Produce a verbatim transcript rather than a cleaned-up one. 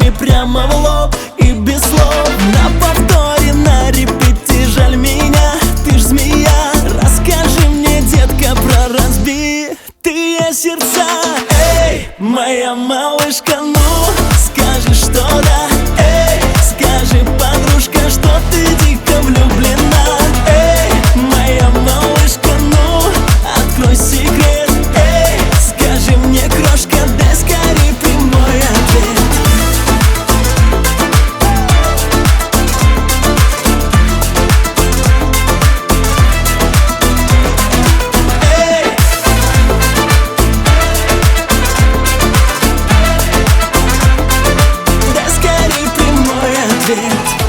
мне прямо в лоб и без слов. На повторе, на репите, жаль меня, ты ж змея. Расскажи мне, детка, про разбитые сердца. Эй, моя малышка, ну скажи, что да. Эй, скажи, подружка, что ты дико влюблена. Эй, моя малышка, ну открой секрет. Эй, скажи мне, крошка, дай скорей прямой ответ. Эй, дай скорей прямой ответ.